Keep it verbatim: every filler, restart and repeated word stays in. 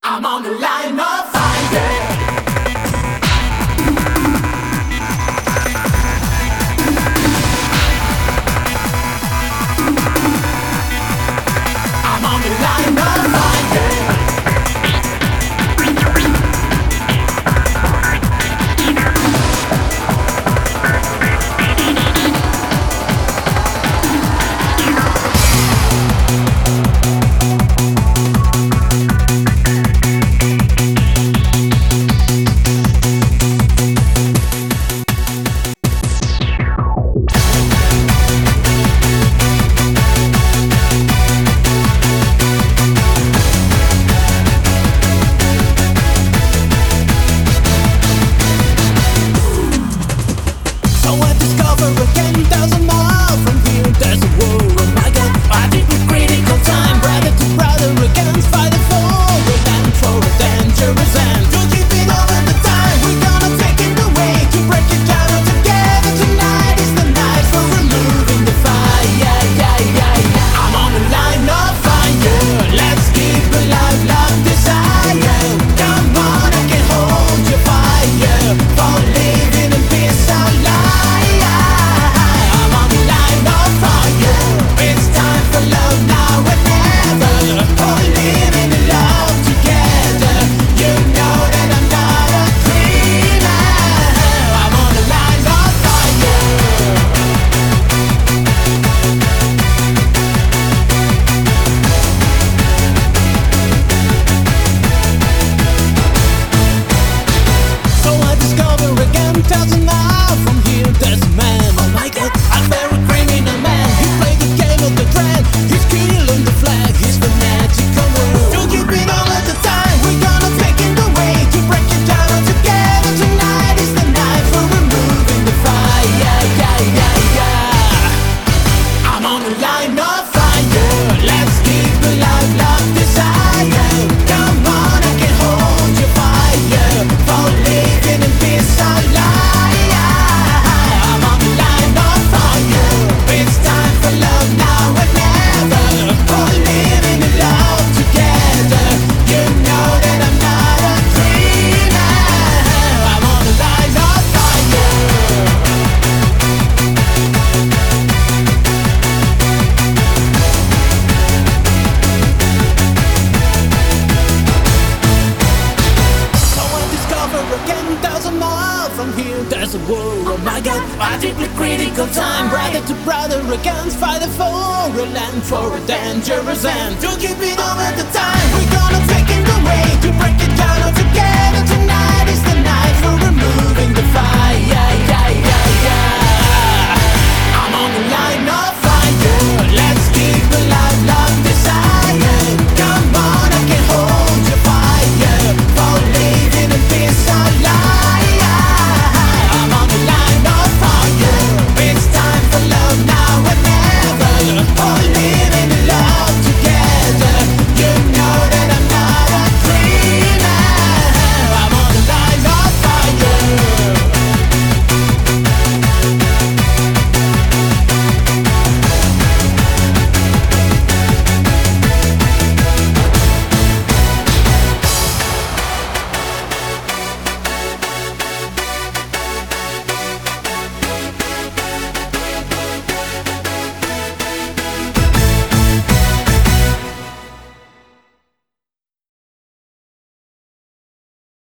I'm on the line of fire. I'm on the line of fire. There's a war, oh my God, a deeply critical time. Brother to brother against, fighting for a land, for a dangerous end. To keep it all at the time, we're gonna take it.